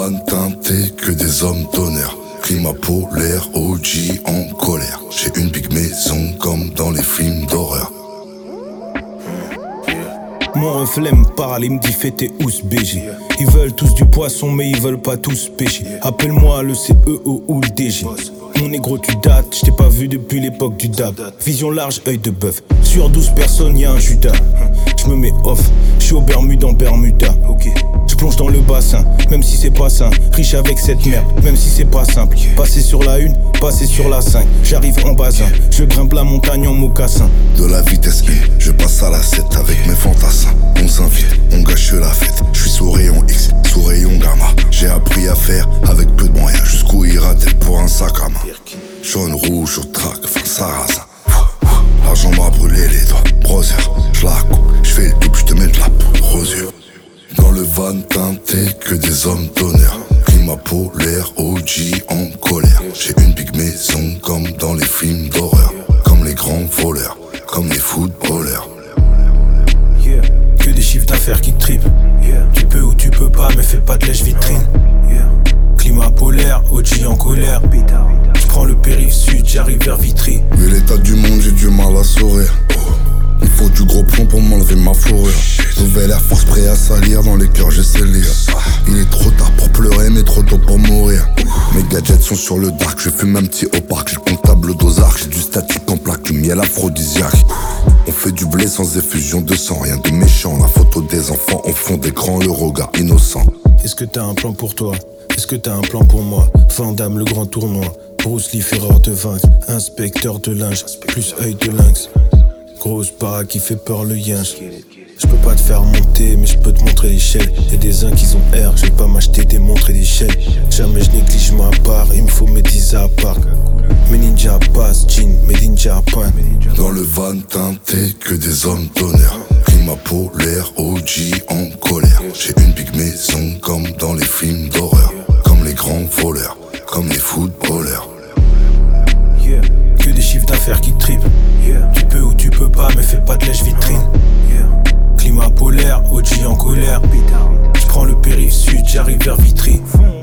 van teinté, que des hommes d'honneur. Climat polaire, OG en colère. J'ai une big maison comme dans les films d'horreur. Mon reflet me parle, il me dit fais tes housses BG. Ils veulent tous du poisson mais ils veulent pas tous pêcher. Appelle-moi le CEO ou le DG. Mon négro tu dates, je t'ai pas vu depuis l'époque du DAB. Vision large, œil de bœuf. Sur 12 personnes y'a un Judas. Je me mets off, je suis au Bermude en Bermuda. Je plonge dans le bassin, même si c'est pas sain. Riche avec cette merde, même si c'est pas simple. Passer sur la 1, passer sur la 5. J'arrive en basin, je grimpe la montagne en mocassin. De la vitesse 1, je passe à la 7 avec mes fantassins. On s'invite, on gâche la fête. Je suis sous rayon X, sous rayon gamma. J'ai appris à faire avec peu de moyens. Jusqu'où ira tête pour un sac à main. Jaune, rouge, sur track, fin sarrasin. L'argent m'a brûlé les doigts, brother. J'la coupe, j'fais le double, j'te mets de la poudre aux yeux. Dans le van teinté, que des hommes d'honneur. Climat polaire, OG en colère. J'ai une big maison comme dans les films d'horreur. Comme les grands voleurs, comme les footballeurs. Que des chiffres d'affaires qui te tripent. Tu peux ou tu peux pas, mais fais pas de lèche-vitrine. Climat polaire, OG en colère. J'prends le périph' sud, j'arrive vers Vitry. Vu l'état du monde, j'ai du mal à sourire. Il faut du gros plomb pour m'enlever ma fourrure. Nouvelle Air Force prêt à salir, dans les cœurs je sais lire. Il est trop tard pour pleurer mais trop tôt pour mourir. Mes gadgets sont sur le dark, je fume un petit au parc. J'ai le comptable d'Ozark, j'ai du statique en plaque, du miel aphrodisiaque. On fait du blé sans effusion de sang, rien de méchant. La photo des enfants au fond d'écran, le regard innocent. Est-ce que t'as un plan pour toi? Est-ce que t'as un plan pour moi? Van Damme, le grand tournoi. Bruce Lee, ferreur de vaincre. Inspecteur de linge, plus œil de lynx. Grosse para qui fait peur le yinche. Je peux pas te faire monter, mais je peux te montrer l'échelle. Y'a des uns qui ont air, je vais pas m'acheter des montres et des chaînes. Jamais je néglige ma part, il me faut mes 10 à part. Mes ninjas passent, jean, mes ninjas point. Dans le van teinté, que des hommes d'honneur. Climat polaire, OG en colère. J'ai une big maison comme dans les films d'horreur. Comme les grands voleurs, comme les footballeurs. Que des chiffres d'affaires qui te tripent. Tu peux ou tu peux pas, mais fais pas de lèche-vitrine. Climat polaire, OG en colère. J'prends le périph' sud, j'arrive vers Vitry.